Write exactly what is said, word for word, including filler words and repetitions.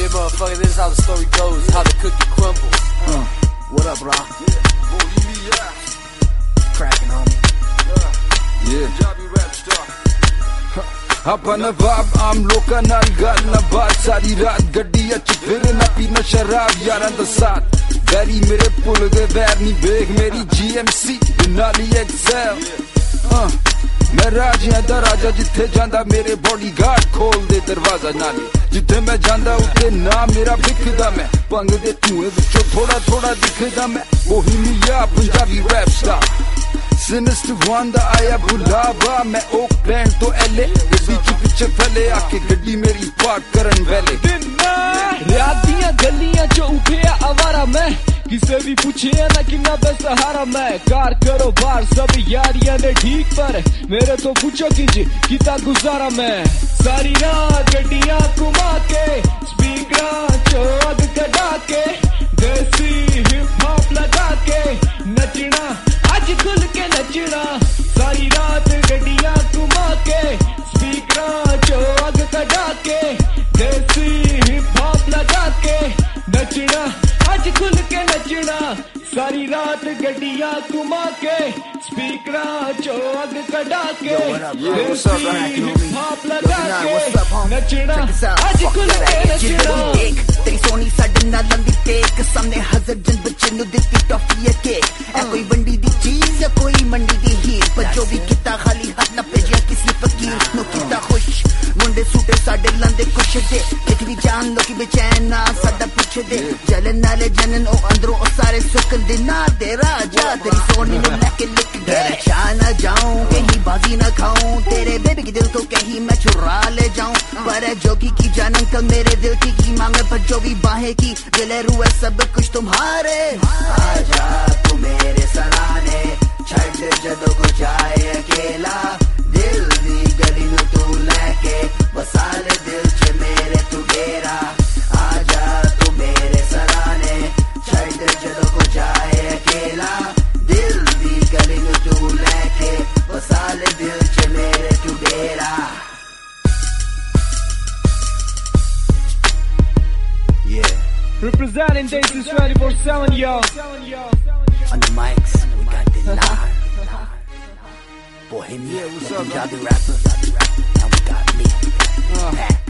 Yeah, motherfucker, this is how the story goes, how the cookie crumbles. Uh, what up, bro? Yeah, boy, you me, yeah. Cracking, homie. Yeah. Punjabi rap star. ਆਪਾਂ ਨਵਾਬ ਆਮ ਲੋਕਾਂ ਨਾਲ ਗੱਲ ਨਾ ਬਾਤ ਸਾਰੀ ਰਾਤ ਗੱਡੀਆਂ ਚ ਫਿਰ ਨਾ ਪੀਣਾ ਸ਼ਰਾਬ ਯਾਰਾਂ ਦਾ ਸਾਥ ਗੈਰੀ ਮੇਰੇ ਪੁੱਲ ਦੇ ਵੈਰ ਨਹੀਂ ਵੇਖ ਮੇਰੀ ਜੀ ਐਮ ਸੀ ਨਾਲੀ ਐਕਸਲ ਮੈਂ ਰਾਜਿਆਂ ਦਾ ਰਾਜਾ ਜਿੱਥੇ ਜਾਂਦਾ ਮੇਰੇ ਬੋਡੀਗਾਰਡ ਖੋਲ ਦੇ ਦਰਵਾਜ਼ਾ ਨਾਲੇ ਜਿੱਥੇ ਮੈਂ ਜਾਂਦਾ ਉੱਤੇ ਨਾ ਮੇਰਾ ਵਿਖਦਾ ਮੈਂ ਪੰਗ ਦੇ ਧੂਏ ਵਿੱਚੋਂ ਥੋੜਾ ਥੋੜਾ ਦਿਖਦਾ ਮੈਂ Bohemia Punjabi rap star Sinister one da aya bulava मैं Oakland to L A गड्डी च पिछे फैले आके गड्डी मेरी पार्क करन वेले रात दियां गलियां च उठिया आवारा मैं किसे भी पूछे ना किन्ना बेसहारा मैं कार करो बार सब यारियां ने ठीक पर मेरे तो पूछो कीजिए कितना गुजारा मैं सारी रात गड्डियां घुमा के स्पीकर चो अग कढ़ा के देसी हिप हॉप लगा के नचना आज खुल के नचना सारी रात गड्डियां घुमा के स्पीकर चो अग कढ़ा के देसी हिप हॉप लगा के नचना आज खुल के नचना सारी रात गड्डियां घुमा के स्पीकर चो अग कढ़ा के देसी हिप हॉप लगा के नचना आज खुल के नचना तेरी सोनी साडे नाल लंदी टेक सामने हज़र जन बच्चे नु दित्ती टॉफी है केक ए कोई वंडी दी चीज या कोई मंडी दी हीर पर जो भी किता खाली हाथ ना भेजिया किसी फकीर नु किता खुश मुंडे सूटे साडे लंदे कुछ दे लिख भी जान लो कि बेचैन ना साडा पीछे दे जलन नाले जनन ओ अंदरों ओ सारे सुकन दे ना दे राजा तेरी सोनी नु लेके लिख दे चा ना जाऊं कहीं बाजी ना खाऊं तेरे बेबी के दिल को कहीं मैं चुरा ले जाऊं पर जोगी की जानन कल मेरे दिल की की मांगे पर जो भी बाहें की दिले रूए सब कुछ तुम्हारे आजा तू मेरे सराने छड़ जदों को जाए अकेला दिल दी गली नु तू लेके बसा ले दिल च मेरे तू डेरा आजा तू मेरे सराने छड़ जदों को जाए अकेला दिल दी गली नु तू लेके बसा ले दिल च मेरे तू डेरा yeah representing Dayton's twenty-four seven, yo. On the mics, we got the lar. Bohemia, yeah, what's up, Punjabi rapper. And we got me, Pat.